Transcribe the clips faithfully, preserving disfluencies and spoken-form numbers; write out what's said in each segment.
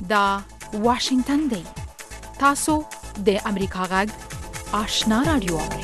دا واشنگتن دی. تاسو د امریکا غږ آشنا رادیو اورئ.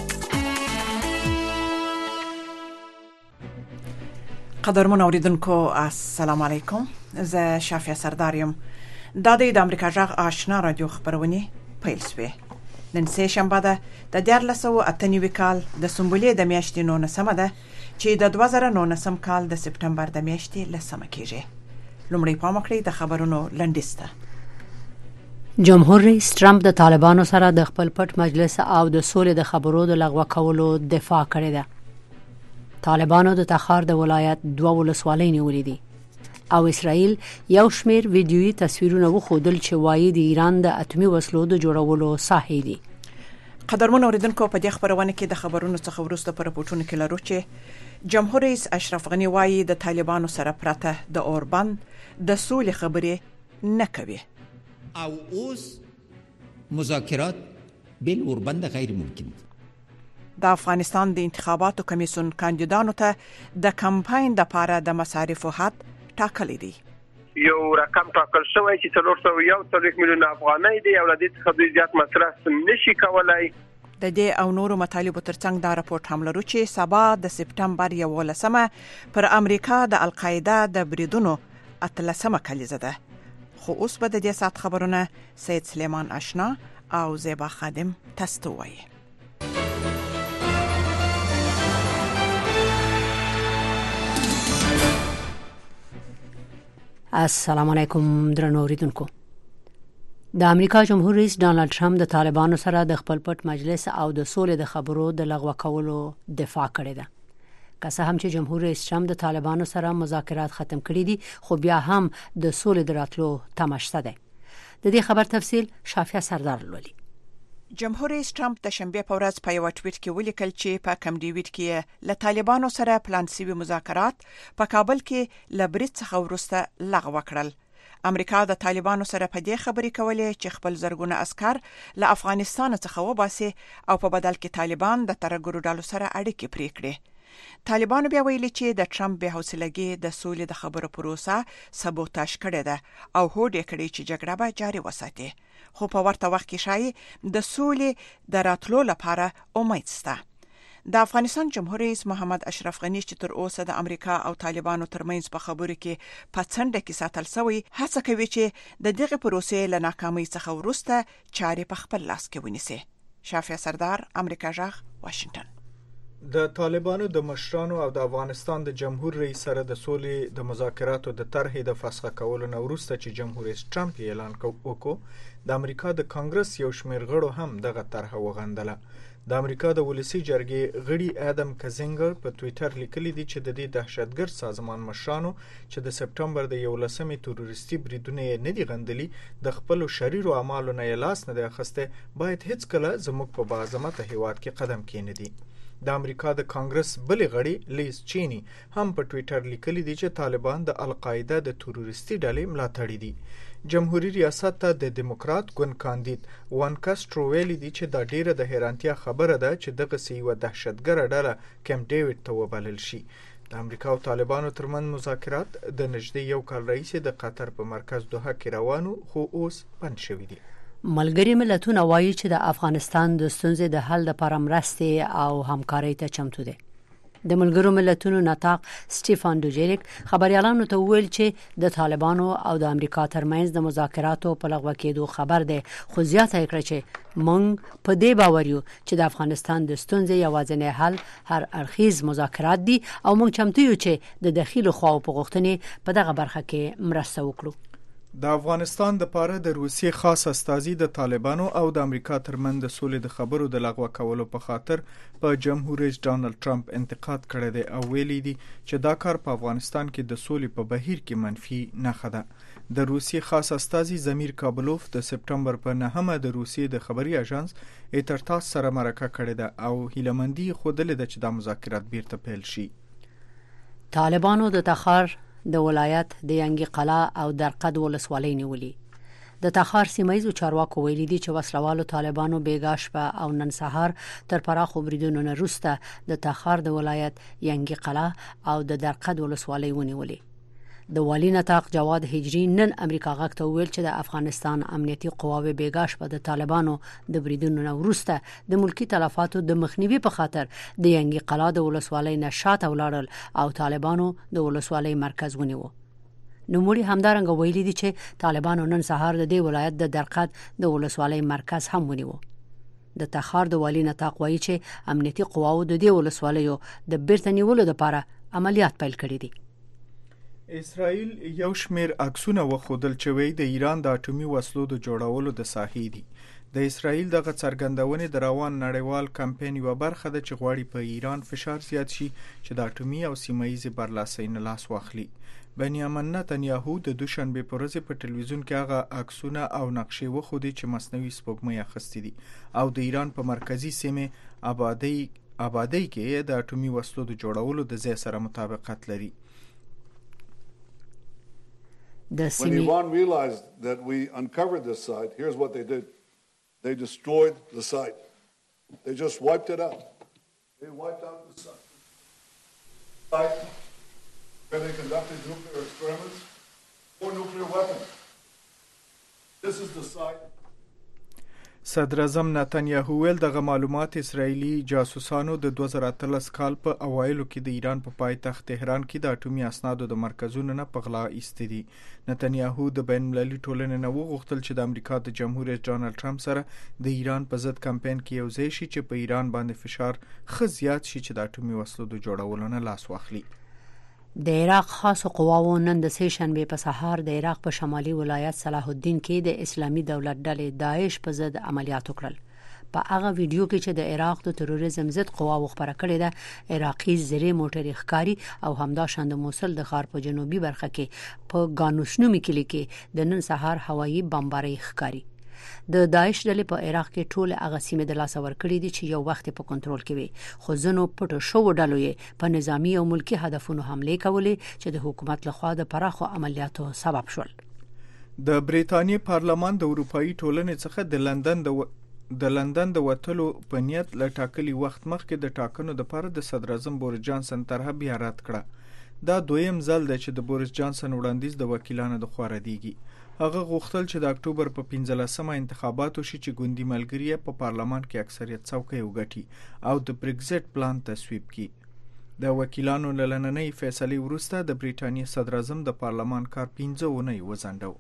قدرمن اوریدونکو السلام علیکم. زه شافیا سردار یم. دا د امریکا غږ آشنا رادیو خبرونه پیل شوه. نن سه شنبه ده د دیارلس سوه اته نوي کال د سنبلې د میاشتې نولسمه ده چې د دوه زره نولسم کال د سپټمبر د میاشتې لسمه کېږي. لومړی پام وکړئ د خبرونو لنډیسته. جمهور رئیس ترامپ د طالبانو سره د خپل پټ مجلس او د سولې د خبرو د لغوه کولو دفاع کړې ده. طالبانو د تخار د ولایت دوه ولسوالۍ نیولې دي او اسرائیل یو شمیر ویډیويي تصویرونه وښودل چې وایي د ایران د اتمي وسلو د جوړولو ساحې دي. قدرمن اوریدونکو په دې خبرونه کې د خبرونو څخه وروسته پر راپورټونو کې لرو چې جمهور رئیس اشرف غنی وایي د طالبانو سره پرته د اوربند د سولې خبرې نه کوي او اوس مذاکرات بل اوربند غیر ممکن دي. د افغانستان د انتخاباتو کمیسیون کاندیدانو ته د کمپاین د لپاره د مصارفو حد ټاکلی دی. یو رقم ټاکل شوی چې څلور سوه یو څلوېښت میلیونه افغانۍ دی او له دې څخه دوی زیات مصرف نشي کولای. د دې او نورو مطالبو ترڅنګ دا راپورټ هم لرو چې سبا د سپټمبر یولسمه پر امریکا د القاعده د بریدونو اتلسمه کلیزه ده. خو اوس به د دې سات خبرونه سید سلیمان آشنا او زیبا خادم تاسو وایي. السلام علیکم درنو اوریدونکو. د امریکا جمهور رئیس ډانلډ ټرمپ د طالبانو سره د خپل پټ مجلس او د سولې د خبرو د لغوه کولو دفاع کړې ده. که څه هم چې جمهور رئیس ټرمپ د طالبانو سره مذاکرات ختم کړي دي خو بیا هم د سولې د راتلو تمه شته ده. د دې خبر تفصیل شافیا سردار لولي. جمهور رئیس ټرمپ د شنبه په ورځ په یو ټویټ کې ولیکل چې په کم ډیویډ کې له طالبانو سره پلان شوی مذاکرات په کابل کې له برید څخه وروسته لغوه کړل. امریکا د طالبانو سره په دې خبرې کولې چې خپل زرګونه عسكر له افغانستان څخه وباسي او په بدل کې طالبان د ترګرو ډلو سره اړیکې پرې کړي. طالبانو بیا ویلي چې د ټرمپ به حوصلګي د سولې د خبرو پروسه سبوتاژ کړي ده او هوډ کړي چې جګړه به جاري وساتي. خو په ورته وخت کې شایي د سولې د راتلو لپاره امید شته. د افغانستان جمهور رئیس محمد اشرف غنی چې تر اوسه د امریکا او طالبانو ترمنځ په خبرو کې په څنډه کې ساتل شوی هڅه کوي چې د دغه پروسې له ناکامۍ څخه وروسته چارې په خپل لاس کې ونیسي. شافیا سردار، امریکا غږ، واشنگټن. د طالبانو د مشرانو او د افغانستان د جمهور رئیس سره د سولې د مذاکراتو د طرحې د فسخ کولو نه وروسته چې جمهور رئیس ټرمپ اعلان وکړ، د امریکا د کانګرس یو شمېر غړو هم دغه طرحه وغندله. د امریکا د ولسی جرګې غړي ادم کزنګر په ټوئیټر لیکلي دي چې د دې دهشتګرد سازمان مشرانو چې د سپټمبر د یولسمې تروریستي بریدونه نه دي غندلي د خپل شریرو اعمالو نه لاس نه دی اخیسته، باید هیڅ کله زموږ په باعظمته هیواد کې قدم کېنه دي. د امریکا د کانګرس بلې غړي لیز چینی هم په ټوئیټر لیکلي دي چې طالبان د القاعده د تروریستي ډلې ملاتړي دي. جمهوریت ریاست ته د دیموکرات ګوند کاندید وان کاسترو ویلي دي چې دا ډیره د حیرانتیا خبره ده چې دغه سیوه دهشتګره ډله کیمپ ډیوډ ته وبلل شي. د امریکا او طالبانو ترمن مذاکرات د نږدې یو کال راهیسې د قطر په مرکز دوحه کې روانو خو اوس بند شوي دي. ملګری ملتونه وایي چې د افغانستان د ستونزې د حل لپاره مرستې او همکارۍ ته چمتو دي. د ملګرو ملتونو نطاق سټيفان دوجریک خبريالانو ته ویل چې د طالبانو او د امریکا ترمنځ د مذاکراتو په لغوه کېدو خبر ده، خو زیاته کړه چې موږ په دې باور یو چې د افغانستان د ستونزې یوازینی حل هر اړخیز مذاکرات دي او موږ چمتو یو چې د داخلي خواو په غوښتنې په دغه برخه کې مرسته وکړو. د افغانستان د پاره د روسیې خاص استازي د طالبانو او د امریکا ترمن د سولې د خبرو د لغوه کولو په خاطر په جمهور رئیس ډانلډ ټرمپ انتقاد کړی دی او ویلي دي چې دا کار په افغانستان کې د سولې په بهیر کې منفي نښه ده. د روسیې خاص استازي زمیر کابلوف د سپټمبر په نهمه د روسیې د خبري اژانس ایترتاس سره مرکه کړې ده او هیلمندي خوده ده چې د مذاکرات بیرته پیل شي. طالبانو د تخار د ولایت د ینګي قلعه او درقد ولسوالۍ نیولې. د تخار سیمایي چارواکو ویلي دي چې وسلوالو طالبانو بیګا شپه او نن سهار تر پراخو بریدونو نه وروسته د تخار د ولایت ینګي قلعه او د درقد ولسوالۍ ونیولې. د والی نطاق جواد هجری نن امریکا غاک ته ویل چې د افغانستان امنیتي قواوې بیګاش په د طالبانو د بریدونو نه وروسته د ملکی تلفاتو د مخنیوي په خاطر د ینګي قلا د ولسوالۍ نشاط ولاړل او طالبانو د ولسوالۍ مرکز ونیو. نوموړي همدارنګه ویلي دي چې طالبانو نن سهار د دې ولایت د درقد د ولسوالۍ مرکز هم ونیو. د تخار د والی نطاق وایي چې امنیتي قواو د دې ولسوالیو د بیرته نیولو لپاره عملیات پیل کړي دي. اسرائیل یو شمیر عکسونه وښودل چې وایي د ایران د اټومي وسلو د جوړولو د ساحې دي. د اسرائیل دغه څرګندونې د روان نړیوال کمپاین یوه برخه ده چې غواړي په ایران فشار زیات شي چې د اټومي او سیمه‌ییزې برلاسۍ نه لاس واخلي. بنیامین نتنیاهو د دوشنبه په ورځ په ټلویزیون کې هغه عکسونه او نقشې وښودې چې مصنوعي سپوږمۍ اخیستې دي او د ایران په مرکزی سیمه آبادی آبادی کې د اټومي وسلو د جوړولو د ځای سره مطابقت لري. When Iran realized that we uncovered this site, here's what they did. They destroyed the site. They just wiped it out. They wiped out the site. Site where they conducted nuclear experiments or nuclear weapons. This is the site. صدر اعظم نتنیاهو ویل دغه معلومات اسرائیلي جاسوسانو د دوه زره اتلس کال په اوایلو کې د ایران په پایتخت تهران کې د اټومي اسنادو د مرکزونو نه په غلا ایستې دي. نتنیاهو د بین المللي ټولنې نه وغوښتل چې د امریکا د جمهور رئیس ډانلډ ټرمپ سره د ایران په ضد کمپاین کې یو ځای شي چې په ایران باندې فشار ښه زیات شي چې د اټومي وسلو د جوړولو نه لاس واخلي. د عراق خاص قواو نن د سه شنبه په سهار د عراق په شمالي ولایت صلاح الدین کې د اسلامي دولت ډلې داعش په ضد عملیات وکړل. په هغه ویډیو کې چې د عراق د تروریزم ضد قواو خبره کړې ده، عراقي زری موټر ښکاری او همداشان د موصل د ښار په جنوبي برخه کې په ګانوشنومي کلی کې د نن سهار هوایي بمباري ښکاری. د داعش ډلې په عراق کې ټول هغه سیمې د لاس ورکړې دي چې یو وخت په کنټرول کې وي، خو ځینو پټو شو ډلو یې په نظامی او ملکی هدفونو حمله کولې چې د حکومت لخوا د پراخو عملیاتو سبب شول. د بریتانیې پارلمان د اروپאי ټولنې څخه د لندن د د لندن د وټلو په نیت ل ټاکلي وخت مخکې د ټاکنو د لپاره د صدر اعظم بوریس جانسن طرحه بیا رد کړه. دا دویم ځل دی چې د بوریس جانسن وړاندیز د وکیلانو د خوا ردیږي. هغه غوښتل چې د اکتوبر په پنځلسمه انتخاباتو شي چې ګوندی ملګری په پارلمان کې اکثریت څوکۍ وګټي او د برگزټ پلان تصویب کړي. د وکیلانو له لننۍ فیصلې وروسته د بریټانیې صدر اعظم د پارلمان کار پنځه اونۍ وځنډاو.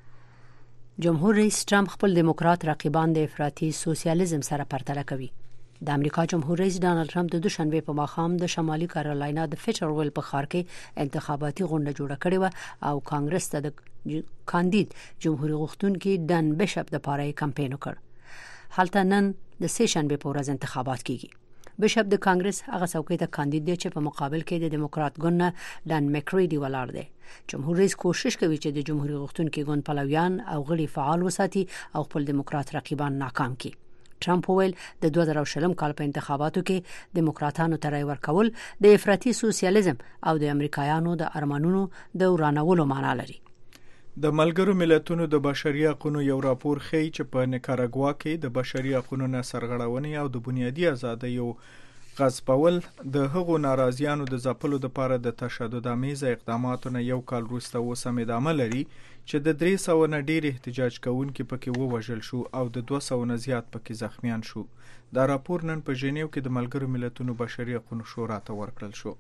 جمهور رئیس ټرمپ خپل دیموکرات رقیبان د افراطي سوسیالیزم سره پرتله کوي. د امریکا جمهور رئیس ډانلډ ټرمپ د دوشنبه په ماښام د شمالي کارولاینا د فیچرول په ښار کې انتخاباتي غونډه جوړه کړې و او کانګرس ته د کاندید جمهوریت غوښتونکي ډن بیشپ د پاره کمپاین وکړ. هلته نن د سه شنبه په ورځ انتخابات کیږي. بیشپ د کانګرس هغه څوکۍ ته کاندید دی چې په مقابل کې د دیموکرات ګوند ډن مکریډي ولاړ دی. جمهور رئیس کوشش کوي چې د جمهوریت غوښتونکي ګوند پلویان او غړي فعال وساتي او خپل دیموکرات رقیبان ناکام کړي. ټرمپ ویل د دوه زره شلم کال په انتخاباتو کې دیموکراتانو ته رای ورکول د افراطي سوسیالیزم او د امریکایانو د ارمانونو د ورانولو معنا لري. د ملګرو ملتونو د بشري حقوقو یو راپور ښیي چې په نیکاراګوا کې د بشري حقوقو نه سرغړونې او د بنیادي ازادیو غصبول د هغو ناراضیانو د ځپلو لپاره د تشدد امیز اقداماتو نه یو کال وروسته اوس هم ادامه لري چې د درې سوه نه ډیر احتجاج کوونکي پکې ووژل شو او د دوه سوه نه زیات پکې زخمیان شو. دا راپور نن په ژنیو کې د ملګرو ملتونو بشري حقوقو شورا ته ورکړل شو.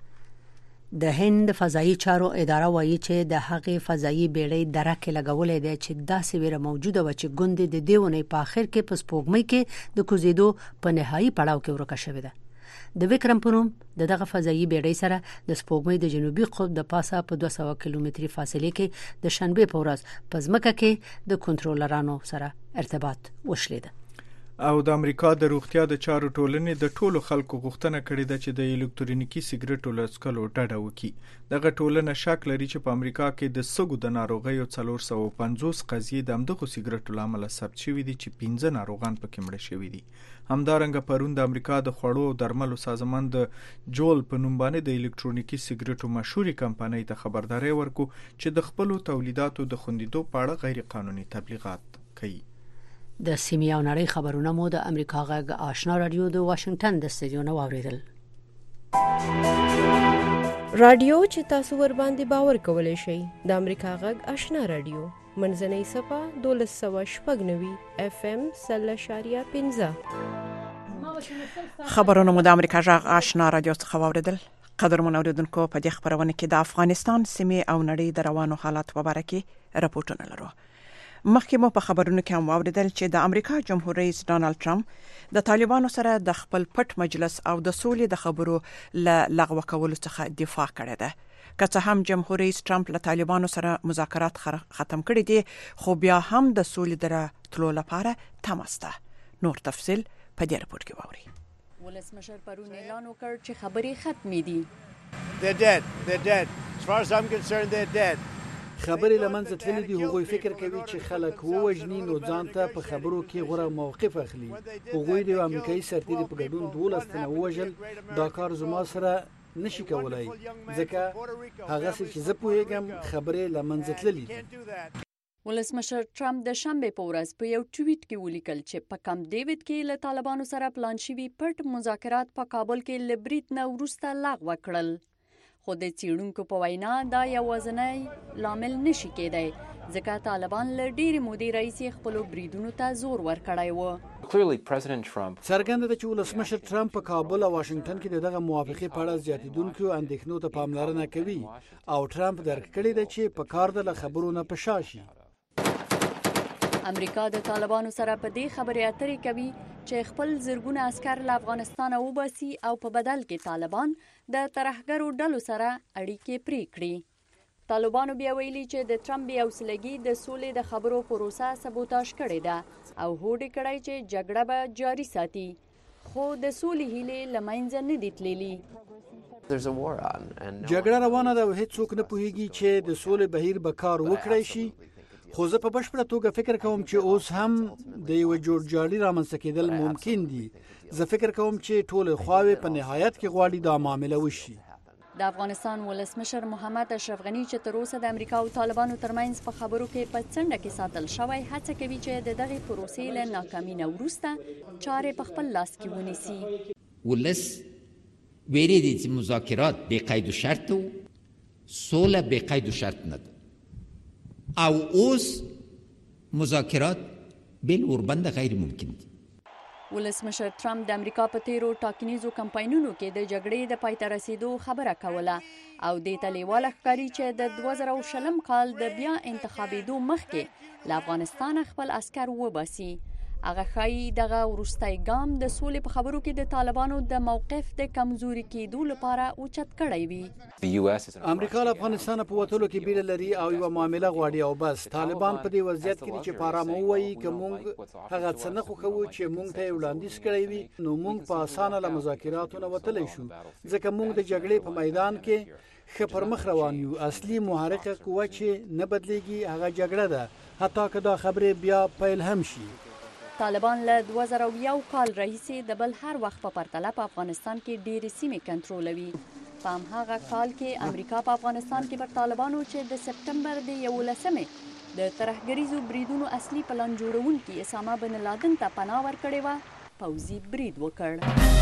د هند فضایي چارو اداره وایي چې د هغې فضایي بیړۍ درکه لګولې ده چې داسې ویره موجوده و چې ګوند د دیونه په اخر کې په سپوږمۍ کې د کوزیدو په نهایي پړاو کې ورکه شوې ده. د وکرم پروم د دغه فضایي بیړۍ سره د سپوږمۍ د جنوبي قطب د پاسه په دوه سوه کیلومتري فاصله کې د شنبه په ورځ په ځمکه کې د کنټرولرانو سره ارتباط وشلید. او د امریکا د روغتیا د چارو ټولنې د ټولو خلکو غوښتنه کړې ده چې د الکترونیکی سیګریټو له څښلو ډډه وکړي. دغه ټولنه شک لري چې په امریکا کې د سږو د ناروغیو څلور سوه پنځوس قضیې د همدغو سیګریټو له امله ثبت شوي دي چې پنځه ناروغان پکې مړه شوي دي. همدارنګه پرون د امریکا د خوړو او درملو سازمان د جول په نوم باندې د الکترونیکی سیګریټو مشهوري کمپنۍ ته خبرداري ورکو چې د خپلو تولیداتو د خوندیدو په اړه غیر قانوني تبلیغات کوي. د سیمه او نړۍ خبرونه مو د امریکا غږ آشنا رادیو د واشنگټن د استودیو نه واوریدل. رادیو چې تاسو ور باندې باور کولای شئ د امریکا غږ آشنا رادیو منځنۍ صفه دولس سوه شپږ نوي اف ام سل اشاریه پنځه. خبرونه مو د امریکا غږ آشنا رادیو څخه واوریدل. قدرمن اوریدونکو په دې خبرونه کې د افغانستان سیمې او نړۍ د روانو حالات په اړه کې راپورټونه لرو. مخکې مو په خبرونو کې هم واوریدل چې د امریکا جمهور رئیس ډانلډ ټرمپ د طالبانو سره د خپل پټ مجلس او د سولې د خبرو ل لغوه کولو څخه دفاع کړې ده. که څه هم جمهور رئیس ټرمپ له طالبانو سره مذاکرات ختم کړي دي، خو بیا هم د سولې د راتلو لپاره تماسته. نور تفصیل په دې راپور کې واوري. ولسمشر پرون اعلان وکړ چې خبرې ختمې دي. They're dead. They're dead. As far as I'm concerned, they're dead. خبرې لمنځه تللې دي. هغوی فکر کوي چې خلک ووژني نو ځان ته په خبرو کې غوره موقف اخلي. هغوی د امریکایي سرتیري په ګډون دولس تنه ووژل. دا کار زما سره نشي کولای ځکه هغه څه چې زه پوهیږم خبرې لمنځه تللې دي. ولسمشر ټرمپ د شنبه په ورځ په یو ټویټ کې ولیکل چې په کم ډیوډ کې له طالبانو سره پلان شوي پټ مذاکرات په کابل کې له برید نه وروسته لغوه کړل. خو د څېړونکو په وینا دا یوازینی لامل نشي کېدی ځکه طالبان له ډېرې مودې راهیسې خپلو بریدونو ته زور ورکړی و. څرګنده ده چې ولسمشر ټرمپ په کابل او واشنگټن کې دغه موافقې په اړه زیاتېدونکو اندېښنو ته پاملرنه کوي او ټرمپ درک کړی دی چې په کار ده له خبرو نه په شا شي. امریکا د طالبانو سره په دې خبرې اترې کوي چې خپل زرګونه عسكر له افغانستانه وباسي او په بدل کې طالبان د ترهګرو ډلو سره اړیکې پرې کړي. طالبانو بیا ویلي چې د ټرمپ بې حوصلګي د سولې د خبرو پروسه سبوتاژ کړې ده او هوډ کړی چې جګړه به جاري ساتي، خو د سولې هیلې له منځه نه دي تللي. جګړه روانه ده او هیڅوک نه پوهیږي چې د سولې بهیر به کار وکړی شي، خو زه په بشپړه توګه فکر کوم چې اوس هم د یو جوړجاړي رامنځته کېدل ممکن دي. زه فکر کوم چې ټول خواوې په نهایت کې غواړي دا معامله وشي. د افغانستان ولسمشر محمد اشرف غنی چې تر اوسه د امریکا او طالبانو ترمنځ په خبرو کې په څنډه کې ساتل شوی، هڅه کوي چې د دغې پروسې له ناکامۍ نه وروسته چارې په خپل لاس کې ونیسي. ولس ویری دي چې مذاکرات بې قید و شرط و سوله بې قید و شرط نه ده او اوس مذاکرات بل اوربند غیر ممکن دي. ولسمشر ټرمپ د امریکا په تیرو ټاکنیزو کمپاینونو کې د جګړې د پای ته رسیدو خبره کوله او دې ته لیواله ښکاري چې د دوه زره شلم کال د بیا انتخابېدو مخکې له افغانستانه خپل عسکر وباسي. هغه ښایي دغه وروستی ګام د سولې په خبرو کې د طالبانو د موقف د کمزوري کېدو لپاره اوچت کړی وي. امریکا له افغانستانه په وتلو کې بیله لري او یوه معامله غواړي او بس. طالبان په دې وضعیت کې دي چې په ارامه ووایي که موږ هغه څه نه خوښوو چې موږ ته یې وړاندیز کړی وي نو موږ په اسانه له مذاکراتو نه وتلی شو ځکه موږ د جګړې په میدان کې ښه پر مخ روان یو. اصلي محرکه قوه چې نه بدلیږي هغه جګړه ده، حتی که دا خبرې بیا پیل هم شي. طالبان له دوه زره یو کال راهیسې د بل هر وخت په پرتله په افغانستان کې ډېرې سیمې کنټرولوي. په هماغه کال کې امریکا په افغانستان کې پر طالبانو چې د سپټمبر د یولسمې د ترهګریزو بریدونو اصلي پلان جوړونکي اسامه بن لادن ته پناه ورکړې وه پوځي برید وکړ.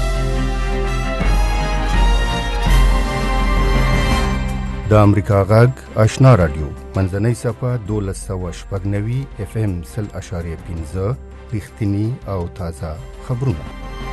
د امریکا غږ آشنا رادیو منځنۍ صفه دولس سوه شپږ نوي اف ام سل اشاریه پنځه رښتینی او تازه خبرونه.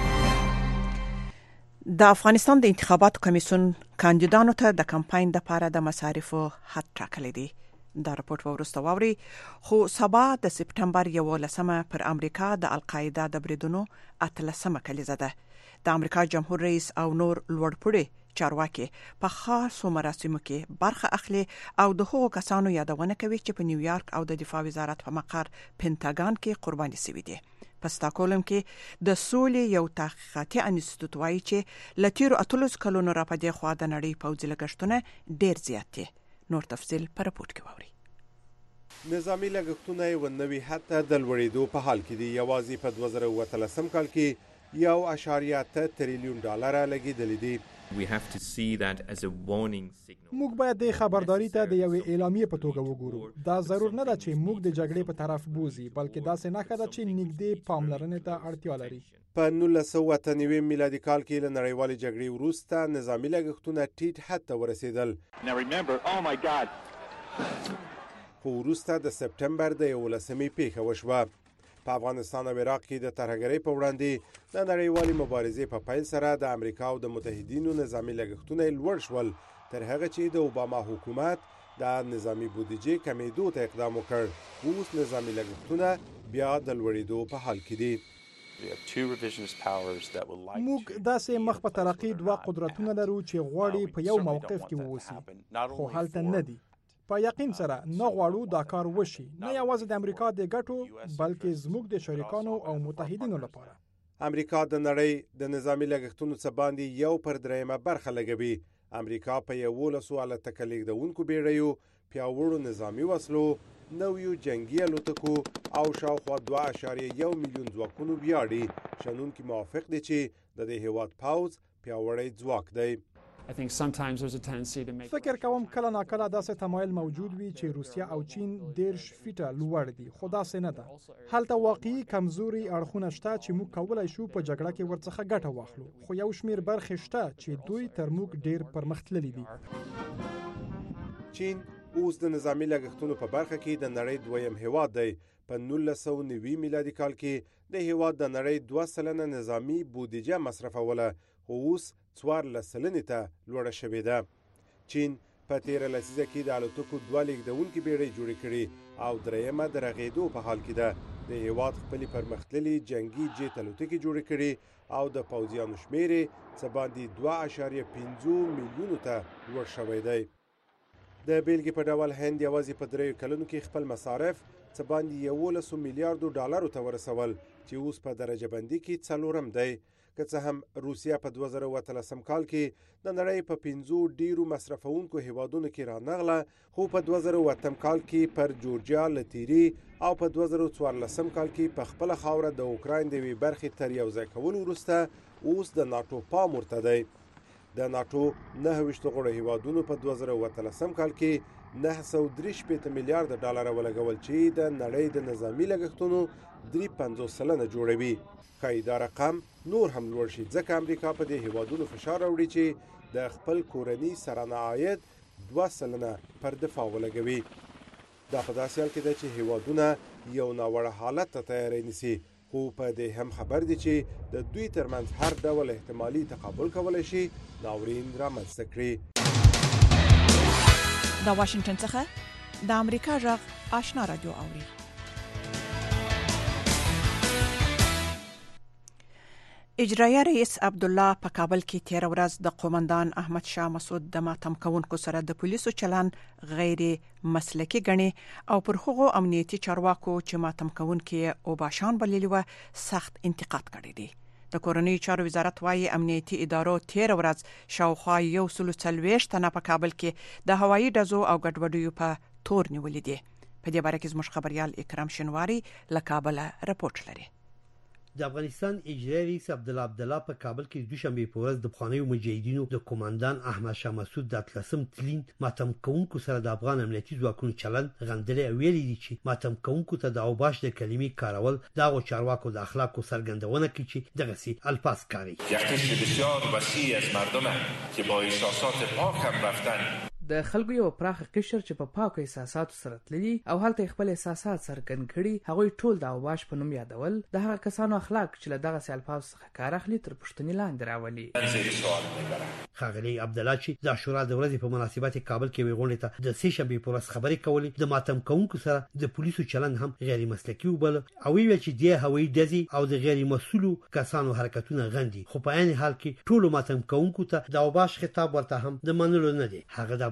د افغانستان د انتخاباتو کمیسیون کاندیدانو ته د کمپاین لپاره د مصارفو حد ټاکلی دی. دا راپورټ وروسته واوري. خو سبا د سپټمبر یولسمه پر امریکا د القاعده د بریدونو اتلسمه کلیزه ده. د امریکا جمهور رئیس او نور لوړپوړي چارواکي په خاصو مراسمو کې برخه اخلي او د هغو کسانو یادونه کوي چې په نیویارک او د دفاع وزارت په مقر پینټاګان کې قرباني شوي دي. په سټاکهولم کې د سولې یو تحقیقاتي انسټیټیوټ وایي چې له تیرو اتلس کلونو راپدې خوا د نړۍ پوځي لګښتونه ډېر زیات دي. نور تفصیل په راپورټ کې واورئ. نظامي لګښتونه یې ونوي حتی د لوړېدو په حال کې دي. یوازې په دوه زره اتلسم کال کې یو اشاریه اته تریلیون ډالره لګېدلي دي. موږ باید د خبرداري ته د یوې اعلامیې په توګه وګورو. دا ضرور نه ده چې موږ د جګړې په طرف بوزي، بلکې دا څه نه ده چې نږدې پاملرنې ته اړتیا لري. په نولس سوه اته نوي میلادي کال کې له نړیوالې جګړې وروسته نظامي لګښتونه ټیټ حد ته ورسېدل. خو وروسته د سپټمبر د یولسمې پیښه وشوه. په افغانستان او عراق کې د ترهګرۍ په وړاندې د نړیوالې مبارزې په پیل سره د امریکا او د متحدینو نظامي لګښتونه لوړ شول، تر هغه چې د اوباما حکومت د نظامي بودیجې کمیدو ته اقدام وکړ. اوس نظامي لګښتونه بیا د لوړېدو په حال کې دي. موږ داسې مخ په ترقی دوه قدرتونه لرو چې غواړي په یو موقف کې ووسی، خو هلته نه دي. په یقین سره نه غواړو دا کار وشي، نه یوازې د امریکا د ګټو بلکې زموږ د شریکانو او متحدینو لپاره. امریکا د نړۍ د نظامي لګښتونو څخه باندې یو پر دریمه برخه لګوي. امریکا په یولسو الوتکه لیږدونکو بیړیو، پیاوړو نظامي وسلو، نویو جنگي الوتکو او شاوخوا دوه اعشاریه یو میلیون ځواکونو ویاړي. شنونکي موافق دي چې د دې هیواد پوځ پیاوړی ځواک دی. فکر کوم کله ناکله داسې تمایل موجود وي چې روسیه او چین دیرش فیټه لوړ دي، خو داسې نه ده. هلته واقعي کمزوري اړخونه شته چې موږ کولای شو په جګړه کې ورڅخه ګټه واخلو، خو یو شمیر برخې شته چې دوی تر موږ ډیر پرمختللي دي. چین اوس د نظامي لګښتونو په برخه کې د نړۍ دویم هیواد دی. په نولس سوه نوي میلادي کال کې د هیواد د نړۍ دوه سلنه نظامي بودیجه مصرفوله، خو اوس څوارلس سلنې ته لوړه شوې ده. چین په تیره لسیزه کې د الوتکو دوه لیږدونکي بیړۍ جوړې کړي او دریمه د رغېدو په حال کې ده. د هیواد خپلې پرمختللي جنگي جیټ الوتکې جوړې کړي او د پوځیانو شمیر یې څه باندې دوه اعشاریه پنځه میلیونو ته لوړ شوی دی. د بیلګې په ډول هند یوازې په دریو کلونو کې خپل مصارف څه باندې یولسو میلیارډو ډالرو ته ورسول، چې اوس په درجه بندي کې څلورم دی. که څه هم روسیه په دوه زره اتلسم کال کې د نړۍ په پنځو ډیرو مصرفونکو هیوادونو کې رانغله، خو په دوه زره اتم کال کې پر جورجیا، لتیری او په دوه زره څوارلسم کال کې په خپل خاوره د اوکراین د یوې برخې تر یو ځای کولو وروسته اوس د ناتو پام ورته دی. د ناتو نهه ویشت غړو هیوادونو په دوه زره اتلسم کال کې نهه سوه درې شپېته میلیارډ ډالر ولګول چې د نړۍ د نظامي لګښتونو درې پنځوس سلنه جوړوي. ښایي دا رقم نور هم لوړ شي، ځکه امریکا په دې هیوادونو فشار راوړي چې د خپل کورني سرانه عاید دوه سلنه پر دفاع ولګوي. دا په داسې حال کې ده چې هیوادونه یو ناوړه حالت ته تیاری نیسي، خو په دې هم خبر دي چې د دوی ترمنځ هر ډول احتمالي تقابل کولی شي ناورین رامنځته کړي. د واشنگټن څخه د امریکا غږ آشنا رادیو اوري. اجرایه رئیس عبدالله په کابل کې تیر ورځ د قومندان احمد شاه مسعود د ماتم کوونکو سره د پولیسو چلن غیر مسلکي ګڼي او پر هغو امنیتي چارواکو چې ماتم کوونکي او باشان بللی و سخت انتقاد کړی دی. د کورنیو چارو وزارت وايي امنیتي ادارو تیر ورځ شاوخوا یو سل څلوېښت تنه په کابل کې د هوایي ډزو او ګډوډیو په تور نیولې دي. په دې باره کې زموږ خبريال اکرام شنواری له کابل رپورټ لري. د افغانستان اجرایي رئیس عبدالله عبدالله په کابل کې دوشنبه په ورځ د پخوانیو مجاهدینو د قومندان احمد شاه مسعود د اتلسم تلین ماتم کوونکو سره د افغان امنیتي ځواکونو چلند غندلې او ویلي دي چې ماتم کوونکو ته د اوباش د کلمې کارول د چارواکو د اخلاقو څرګندونه کوي چې دغه سي الفاظ کاری. یک قشر بسیار وسیع از مردم که با احساسات پاک هم رفتن د خلکو یو پراخ قشر چې په پاکو احساساتو سره تللی او هلته خپل احساسات څرګند کړي، هغوی ټول د اوباش په نوم یادول د هغه کسانو اخلاق چې له دغه الفاظ څخه کار اخلي تر پوښتنې لاندې راولي. ښاغلي عبدالله چې د عاشورا د ورځې په مناسبت کابل کې وی غونډې ته د سې شنبې په ورځ خبرې کولې، د ماتم کوونکو سره د پولیسو چلند هم غیر مسلکي وبل او وی چې د هوایي ډزې او د غیر مسؤلو کسانو حرکتونه غندي، خو په عین حال کې ټول ماتم کوونکو ته د اوباش خطاب ورته هم د منلو نه دی. هغه د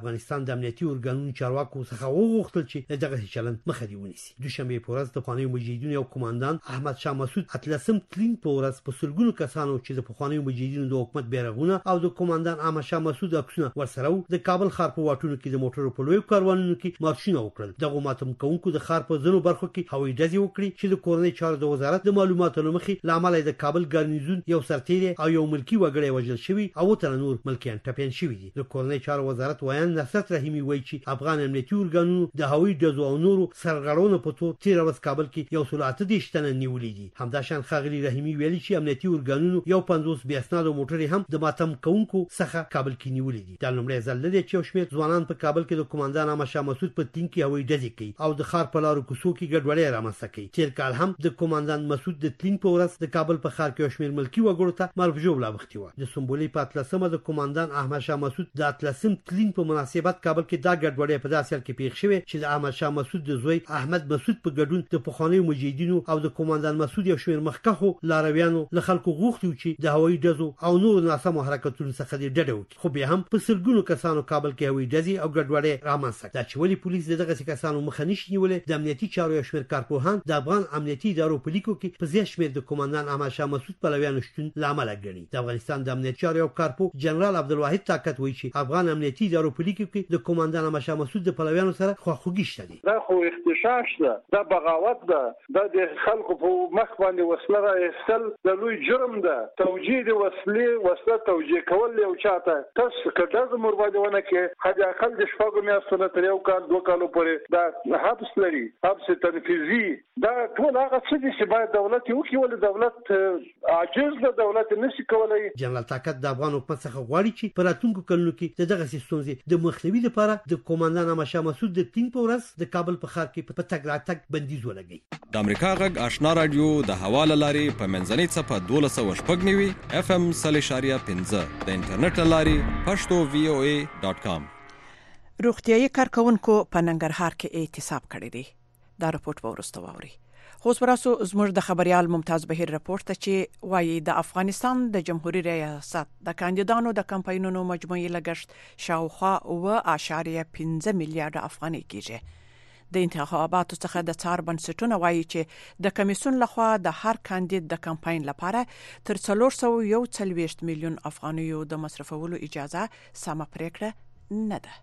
افغانستان د امنیتي ارګانونو چارواکو څخه وغوښتل چې دغه چلند مخه دی ونیسي. دوشنبه په ورځ د پخوانیو مجاهدینو یو کمانډان احمد شاه مسعود اتلسم تلین په ورځ په سلګونو کسانو چې د پخوانیو مجاهدینو د حکومت بیرغونه او د کمانډان احمد شاه مسعود عکسونه ورسره د کابل ښار په واټونو کې د موټرو په لوی کاروانونو کې مارشونه وکړل. دغه ماتم کوونکو د ښار په ځینو برخو کې هوایي ډزې وکړې چې د کورنۍ چارو د وزارت د معلوماتو لمخې لامل د کابل ګارنیزون یو سرتیری او یو ملکی وګړی وژل شوی او تر نور ملکیان ټپیان شوی دي. د کورنۍ چارو وزارت وایي نصرت رحیمی وایي چې افغان امنیتي ارګانونو د هوایي ډزو او نورو سرغړونو په تور تیر ورځ کابل کې یو سل اته دېرش تنه نیولې دي. همداشان ښاغلي رحیمی ویلي چې امنیتي ارګانونو یو پنځوس بې اسنادو موټرې هم د ماتم کوونکو څخه کابل کې نیولې دي. دا لومړی ځل دی چې یو شمېر ځوانان په کابل کې د کمانډان احمد شاه مسعود په ټیم کې هوایي ډزې کوي او د ښار په لارو کوڅو کې ګډوډي رامنځته کوي. تیر کال هم د کمانډان مسعود د تلین په ورځ د کابل په ښار کې یو شمېر ملکی وګړو ته مرګ ژوبله وختي و. د سمبولي په اتلسمه د کمانډان احمد شاه مسعود د اتلسم تلین په مناسبت کابل کې دا ګډوډي په داسې حال کې پیښ شوه چې د احمد شاه مسعود د زوی احمد مسعود په ګډون د پخوانیو مجاهدینو او د کمانډان مسعود یو شمېر مخکخو لارویانو له خلکو غوښتي چې د هوایي ډزو او نور ناسمو حرکتونو څخه د ډډه وکړي. خو بیا هم په سلګونو کسانو کابل کې هوایي ډزې او ګډوډي رامنځته کړه. چې ولې پولیس دغه کسانو مخه نشي نیولې؟ د امنیتي چارو یو شمېر کارپوهان د افغان امنیتي ادارو په لیکو کې په زیات شمېر د کمانډان احمد شاه مسعود پلویانو شتون لامل ګڼي. د افغانستان د امنیتي چارو یو کارپو جنرال عبدالواحد طاقت وایي چې افغان امنیتي ادارو په لیکو کې د کمانډان احمد شاه مسعود د پلویانو سره خواخوږي شته دي. دا خو اختشاش ده، دا بغاوت ده، دا د خلکو په مخ باندې وسله راایستل د لوی جرم ده. توجیه د وسلې وسله توجیه کول یو چاته تاسو کده زموږ باندې ونه کې حد اقل د شپږو میاشتو نه تر یو کال دوه کالو پورې دا حبس لري، حبس تنفیذي. دا ټول هغه څه دي چې باید دولت یو کې ول دولت عاجز ده، دولت نشي کولای. جنرال طاقت د افغان حکومت څخه غواړي چې په راتلونکو کلونو کې دغه ستونزې د مخنیوي لپاره د کمانډان احمد شاه مسعود د ټیم په ورځ د کابل په ښار کې په تګ راتګ بندیز ولګي. د امریکا غږ آشنا رادیو د حواله لاري په منځنۍ صفه دولس سوه شپږ نوي اف ام صلی شاریه پنځه د انټرنیټ لاري پښتو وی او ای ډاټ کام. روغتیايي کارکونکو په ننګرهار کې اعتصاب کړی دی. دا رپورټ ورسته واوري. خو وراسو زموږ د خبريال ممتاز بهیر رپورټ ته چې وایي د افغانستان د جمهوریت ریاست د کاندیدانو د کمپاینونو مجموعي لګښت شاوخوا اوه اعشاریه پنځه میلیارډ افغانۍ کیږي. د انتخاباتو څخه د څار بنسټونه وایي چې د کمیسیون لخوا د هر کاندید د کمپاین لپاره تر څلور سوه یو څلوېښت میلیون افغانیو د مصرفولو اجازه سمه پریکړه نه ده.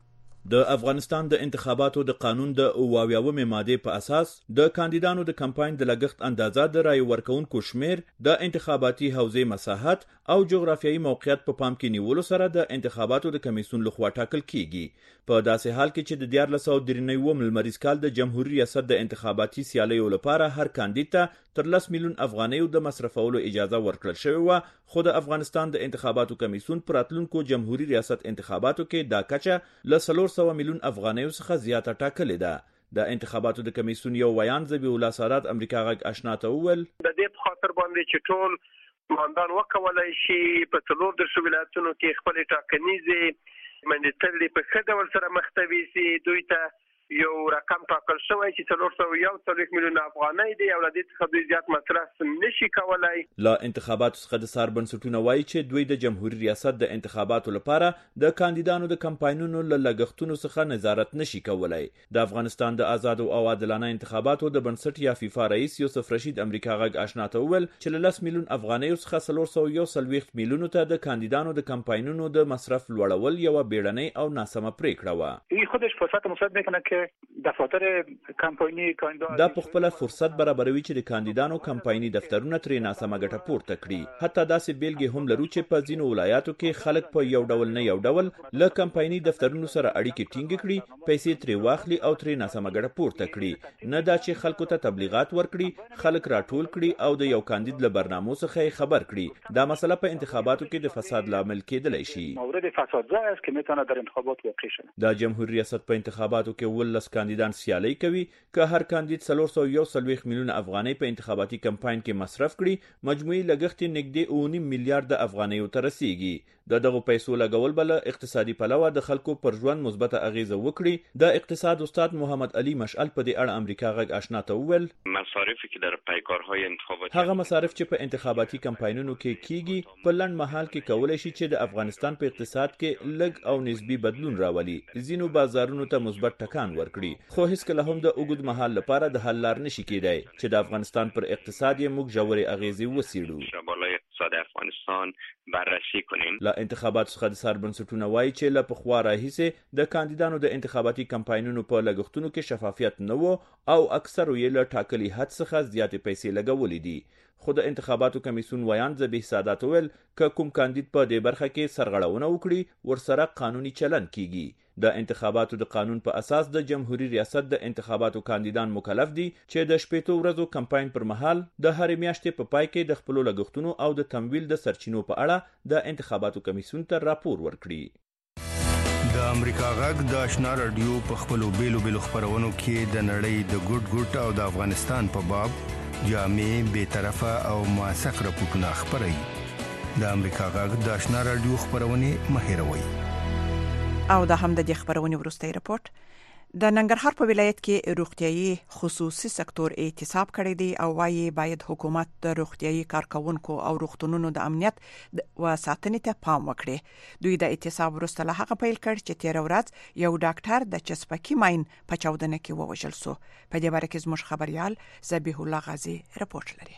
د افغانستان د انتخاباتو د قانون د اوویاومې ماده په اساس د کاندیدانو د کمپاین د لګښت اندازه د رای ورکونکو شمیر د انتخاباتي حوزې مساحت او جغرافیایي موقعیت په پام کې نیولو سره د انتخاباتو د کمیسیون لخوا ټاکل کیږي. په داسې حال کې چې د دیارلس سوه درې نوي لمریز کال د جمهوریت ریاست د انتخاباتي سیالیو لپاره هر کاندید ته تر لس میلیون افغانیو د مصرفولو اجازه ورکړل شوې وه، خو د افغانستان د انتخاباتو کمیسیون پر راتلونکو جمهوریت ریاست انتخاباتو کې دا کچه له څلور سوه میلیون افغانیو څخه زیاته ټاکلې ده. د انتخاباتو د کمیسیون یو ویان ذبیح الله سادات امریکا غږ آشنا ته وویل د دې په خاطر باندې چې ټول ماندان وکولای شي په څلور درشو ولایتونو کې خپل ټاکنیزې منډېتل په ښه ډول سره مختوي سي. دوی ته یو رقم ټاکل شوی چې څلور سوه یو څلوېښت میلیونه افغانۍ دی او له دې څخه دوی زیات مصرف نشي کولای. له انتخاباتو څخه د څار بنسټونه وایي چې دوی د جمهوریت ریاست د انتخاباتو لپاره د کاندیدانو د کمپاینونو له لګښتونو څخه نظارت نشي کولای. د افغانستان د آزاد او عادلانه انتخاباتو د بنسټ یا فیفا رئیس یوسف رشید امریکا غږ آشنا ته وویل چې له لس میلیون افغانیو څخه څلور سوه یو څلوېښت میلیونو ته د کاندیدانو د کمپاینونو د مصرف لوړول یوه بیړنۍ او ناسمه پریکړه وه. این خودش فرصت مساعد میکنه که دفاتر کمپاینی کاندیدان دا په خپل فرصت برابروي چې د کاندیدانو کمپایني دفترونه ترې ناسمه ګټه پورته کړي. حتی داسې بیلګې هم لرو چې په ځینو ولایاتو کې خلک په یو ډول نه یو ډول له کمپایني دفترونو سره اړیکې ټینګ کړي، پیسې ترې واخلي او ترې ناسمه ګټه پورته کړي. نه دا چې خلکو ته تبلیغات ورکړي، خلک راټول کړي او د یو کاندید له برنامو څخه خبر کړي. دا مسله په انتخاباتو کې د فساد لامل کېدلی شي. مورد فسادزا است که میتونه در انتخابات واقع شود. د جمهوریت ریاست په انتخاباتو کې ولس کاندیدان سیالي کوي که هر کاندید څلور سوه یو څلوېښت میلیونه افغانۍ په انتخاباتي کمپاین کې مصرف کړي مجموعي لګښت نږدې اوه نیم میلیارډ افغانۍ ته رسیږي د دغه پیسو لګول بل اقتصادي پلوه د خلکو پر ژوند مثبته اغیزه وکړي د اقتصاد استاد محمد علي مشعل په دې اړه امریکا غږ آشنا ته وویل مصارفی که در پیکارهای انتخاباتی هغه مصارف چې په انتخاباتي کمپاینونو کې کیږي په لنډ مهال کې کولای شي چې د افغانستان په اقتصاد کې لږ او نسبی بدلون راولي ځینو بازارونو ته مثبت ټکان ورکړي خو هیڅکله هم د اوږد مهال لپاره د حل لار نشي کېدای چې د افغانستان پر اقتصاد یې موږ ژورې اغیزې وڅېړو بالای اقتصاد افغانستان بررسی کنیم. له انتخاباتو څخه د سر بنسټونه وایي چې له پخوا راهیسې د کاندیدانو د انتخاباتي کمپاینونو په لګښتونو کې شفافیت نه و او اکثرو یې له ټاکلي حد څخه زیاتې پیسې لګولې دي خو د انتخاباتو کمیسیون ویان ذبیح سادات ویل که کوم کاندید په دې برخه کې سرغړونه وکړي ورسره قانوني چلند کیږي د انتخاباتو د قانون په اساس د جمهوریت ریاست د انتخاباتو کاندیدان مکلف دي چې د شپږ ورځو کمپاین پر مهال د هر میاشتې په پای کې د خپل لګښتونو او د تمویل د سرچینو په اړه د انتخاباتو کمیسیون ته راپور ورکړي د امریکا غږ د آشنا رادیو په خپلو بیلو بیلو خبرونو کې د نړۍ د ګډ ګډ او د افغانستان په باب جامع بے طرفه او موثق راپورټونه خبري د امریکا غږ د آشنا رادیو خبرونه مهیروي او د هم د خبرونې ورستۍ رپورت د ننګرهار په ولایت کې روغتيایي خصوصي سکتور احتساب کړی دی او وايي باید حکومت د روغتيایي کارکونکو او روغتونونو د امنیت او ساتنې ته پام وکړي دوی د احتساب وروسته له هغه پیل کړ چې تیر ورځ یو ډاکټر د چسپکي ماین په چاودنه کې ووژل شو په دې باره کې زموږ خبريال ذبیح الله غازی رپورت لري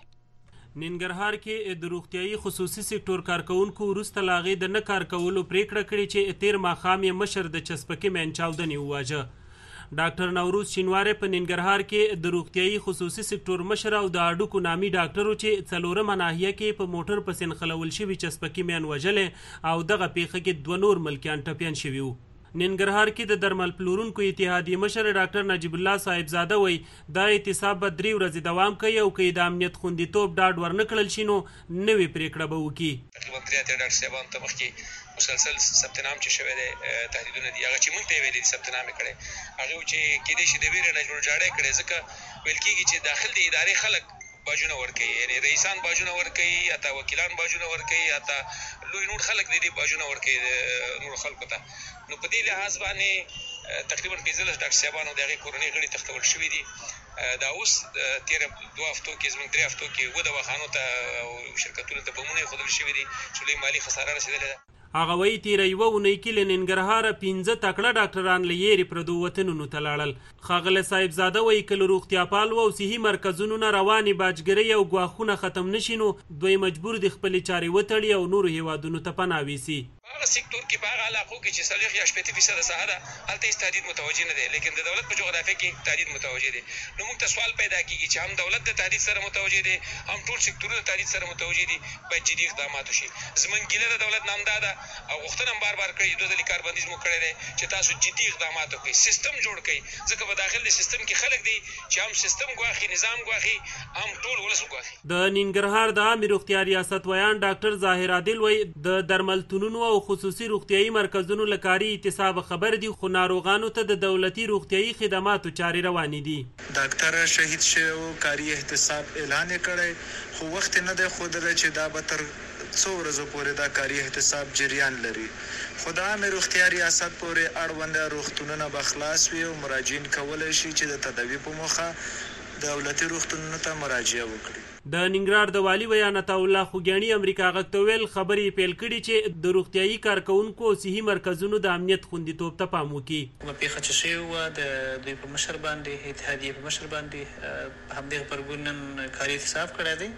ننګرهار کې د روغتيایي خصوصي سکتور کارکونکو وروسته لاغې د نه کار کولو پریکړه کړې چې تیر ماښام یې مشر د چسپکي مین چاودنې وواژه ډاکټر نوروز شینواره په ننګرهار کې د روغتيایي خصوصي سکتور مشر او د اډوکو نامي ډاکټرو چې څلورمه ناحیه کې په موټر په سین خلول شوی چسپکي مین وژلې او دغه پیښه کې دوه نور ملکیان ټپیان شوي وو ننګرهار کې د درمل پلورونکو اتحادیې مشر ډاکټر نجیب الله صاحبزاده وایي دا احتساب به درې ورځې دوام کوي او که د امنیت خوندیتوب ډاډ ورنه کړل شي نو نوې پریکړه به وکړي تقریبا درې اتیا ډاکټر صاحبان ته مخکې مسلسل ثبت نام چې شوی دی تهدیدونه دي هغه چې موږ ته یې ویلي ثبت نام یې کړی هغه چې کېدای شي د ویرې نه جوړ جاړی کړی ځکه ویل کېږي چې داخل د ادارې خلک باجونه ورکوي یعنی رئیسان باجونه ورکوي یا تا وکیلان باجونه ورکوي یا تا لوی نور خلک د دې باجونه ورکوي نور خلکو ته نو په دې لحاظ باندې تقریبا پنځلس ډاکټر صاحبانو د هغې کورنۍ غړي تښتول شوي دي دا اوس تېره دوه هفتو کې زموږ درې هفتو کې اووه دواخانو ته او شرکتونو ته بمونه ایښودل شوي دي چې لوی مالي خساره رسېدلې ده هغه وایي تیره یوه اونۍ کې له ننګرهاره پنځه تکړه ډاکټران له یېرې پردو وطنونو ته لاړل ښاغلی صاحبزاده وایي که له روغتیا پالو او صحي مرکزونو نه روانې باجګرۍ او ګواښونه ختم نه شي نو دوی مجبور دي خپلې چارې وتړي او نورو هیوادونو ته پناه ویسي هغه سکتور کې په هغه علاقو کې چې څلوېښت یا شپېته فیصده ساحه ده هلته هېڅ تهدید متوجه نه دی لیکن د دولت په جغرافیه کې تهدید متوجه دی نو موږ ته سوال پیدا کېږي چې هم دولت د تهدید سره متوجه دی هم ټول سکتورونه د تهدید سره متوجه دي باید جدي اقدامات وشي زموږ ګیله د دولت نه همدا ده او غوښتنه هم بار بار کړې دوه ځلې کاربندیز مو کړی دی چې تاسو جدي اقدامات وکړئ سیستم جوړ کړئ ځکه په داخل د سیستم کې خلک دي چې هم سیستم ګواښي نظام ګواښي هم ټول ولس ګواښي د ننګرهار د عامې روغتیا ریاست ویان ډاکټر ظاهر عادل وایي د درملتونونو او خصوصي روغتیایي مرکزونو له کاري احتساب خبر دي خو ناروغانو ته د دولتي روغتیایي خدماتو چارې روانې دي ډاکټر شهید شو کاري احتساب اعلان کړی خو وخت نه دی ښودلی چې دا به تر څو ورځو پورې دا کاري احتساب جریان لري خو د عامې روغتیا ریاست پورې اړونده روغتونونه به خلاص وي او مراجعین کولی شي چې د تداوي په موخه دولتي روغتونونو ته مراجعه وکړي د ننګرهار د والي ویان عطا الله خوګیاڼي امریکا غږ ته ویل خبرې پیل کړي چې د روغتیایي کارکونکو او صحي مرکزونو د امنیت خوندیتوب ته پام وکړي کومه پیښه چې شوې وه د دوی په مشر باندې اتحادیې په مشر باندې په همدې غبرګون نن کاري احتساب کړی دی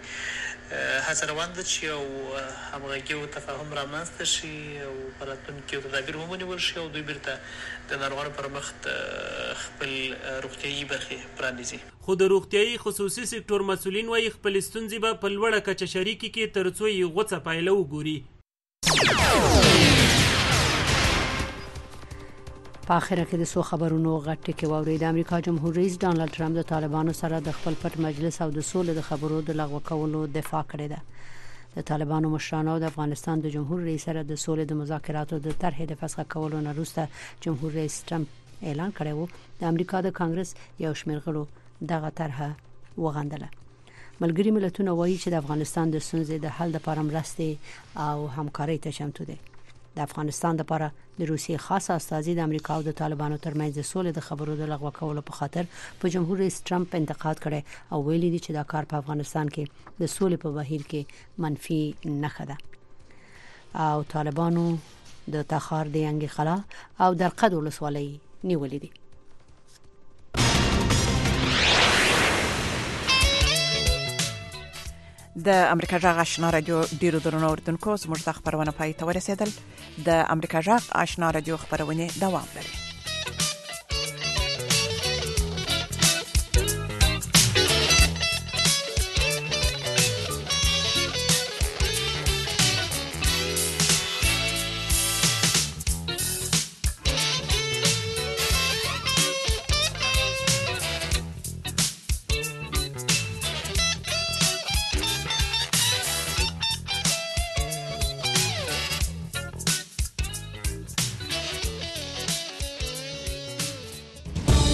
هڅه روان ده چې یو همغږي او تفاهم رامنځته شي او په راتلونکي کې تدابیر هم ونیول شي او دوی بیرته د ناروغانو پر مخ خپل روغتیایي برخې پرانیزي خو د روغتیایي خصوصي سکتور مسؤلین وایي خپل ستونزې به په لوړه کچه شریکې کړي تر څو یې غوڅه پایله وګوري په اخر کې د سو خبرونو غټ کې ووري د امریکا جمهور رئیس ډانلډ ټرمپ د طالبانو سره د خپل پټ مجلس او د سولې د خبرو د لغوه کولو دفاع کړې ده د طالبانو مشرانو د افغانستان د جمهور رئیس سره د سولې د مذاکراتو د طرحې د فسخ کولو نه وروسته جمهور رئیس ټرمپ اعلان کړی و د امریکا د کانګرس یو شمېر غړو دغه طرحه وغندله. ملګری ملتونه وایي چې د افغانستان د ستونزې د حل لپاره مرستې او همکارۍ ته چمتو دي. د افغانستان لپاره د روسیې خاص استازي د امریکا او د طالبانو ترمنځ د سولې د خبرو د لغوه کولو په خاطر په جمهور رئیس ټرمپ انتقاد کړي او ویلي دي چې دا کار په افغانستان کې د سولې په بهیر کې منفي نښه ده. او طالبانو د تخار د ینګي خلا او درقد ولسوالۍ نیولې دي. د امریکا جغ آشنا رادیو ډیرو درنو اوردونکو زموږ د خبرونه پای ته ورسېدل. د امریکا جغ آشنا رادیو خبرونه دوام لري.